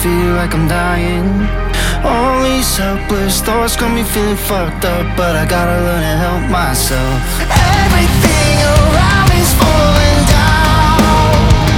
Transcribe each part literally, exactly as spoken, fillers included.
feel like I'm dying. All these helpless thoughts got me feeling fucked up, but I gotta learn to help myself. Everything around me's falling down.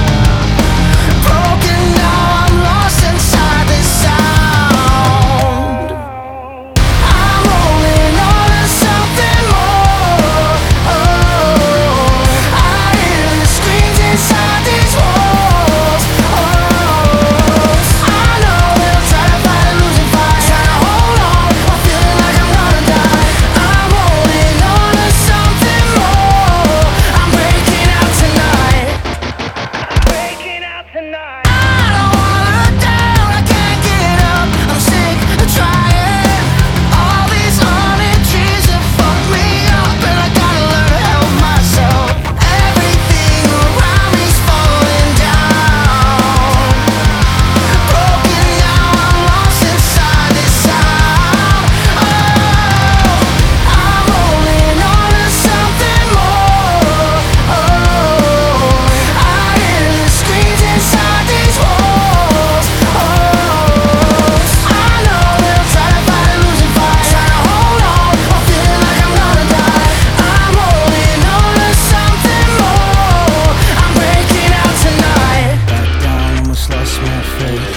Broken now, I'm lost inside this sound. I'm holding on to something more. Oh, I hear the screams inside these walls. Oh, I know they'll try to fight a losing fight, trying to hold on, I'm feeling like I'm gonna die. I'm holding on to something more. I'm breaking out tonight. Breaking out tonight. I don't wanna look down, I can't get up. I'm sick of trying. All these haunted trees have fucked me up, and I gotta learn to help myself. Everything around me's falling down. Broken now, I'm lost inside this sound. Oh, I'm holding on to something more. Oh, I hear the screams inside these walls. Oh, I know they'll try to fight a losing fight, trying to hold on, I'm feeling like I'm gonna die. I'm holding on to something more. I'm breaking out tonight. Back down, almost lost my faith.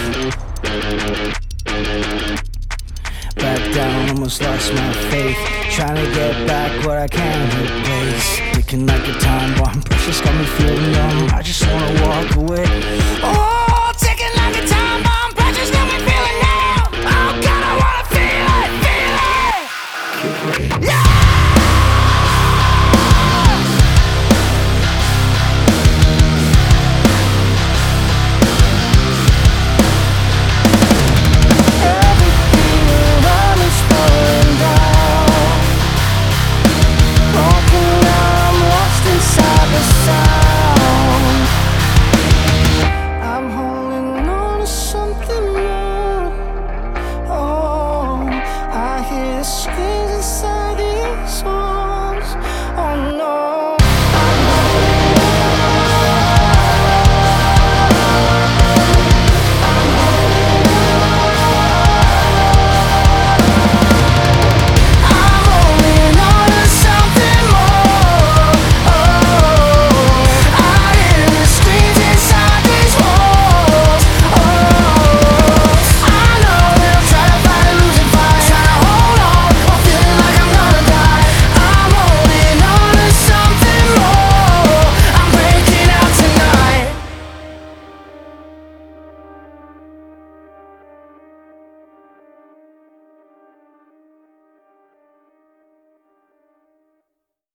Back down, almost lost my faith. Trying to get back what I can't replace. Ticking like a time bomb, precious got me feeling numb. I just wanna walk away.